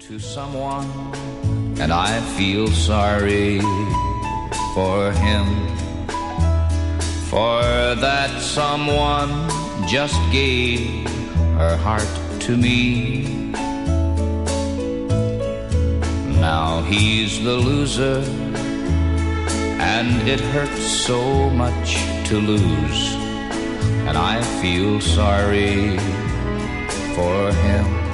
to someone, and I feel sorry for him, for that someone just gave her heart to me. Now he's the loser, and it hurts so much to lose, and I feel sorry for him.